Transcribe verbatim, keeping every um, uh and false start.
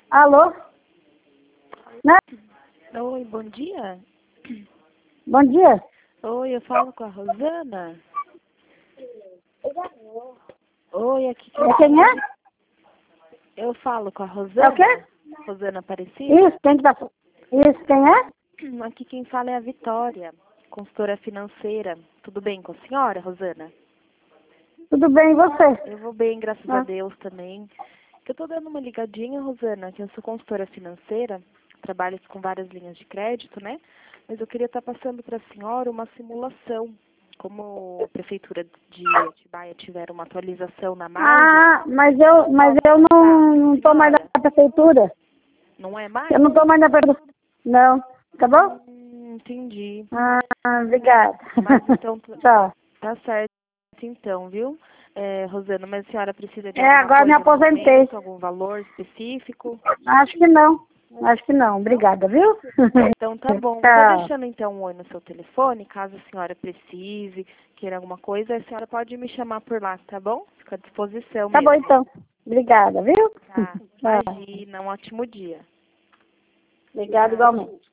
Alô? Né? Oi, bom dia. Bom dia. Oi, eu falo com a Rosana. Oi, aqui quem É quem é? Eu falo com a É Rosana. o quê? Rosana Aparecida. Isso, quem que tá... Isso, quem é? Aqui quem fala é a Vitória, consultora financeira. Tudo bem com a senhora, Rosana? Tudo bem, e você? Eu vou bem, graças a Ah. Deus também. Eu tô dando uma ligadinha, Rosana, que eu sou consultora financeira, trabalho com várias linhas de crédito, né? Mas eu queria estar passando para a senhora uma simulação. Como a prefeitura de Atibaia tiver uma atualização na margem. Ah, mas eu, mas eu não, não tô mais na prefeitura. Não é mais? Eu não tô mais na prefeitura. Não. Tá bom? Hum, entendi. Ah, obrigada. Mas então, Tchau. tá certo então, viu? É, Rosana, mas a senhora precisa de É, alguma agora me coisa no aposentei. momento, algum valor específico? Acho que não. Acho que não. Obrigada, viu? Então tá bom. Vou Tchau. deixando então um oi no seu telefone, caso a senhora precise, queira alguma coisa, a senhora pode me chamar por lá, tá bom? Fico à disposição Tá mesmo. bom, então. Obrigada, viu? Tá. Tchau. Imagina, um ótimo dia. Obrigada igualmente.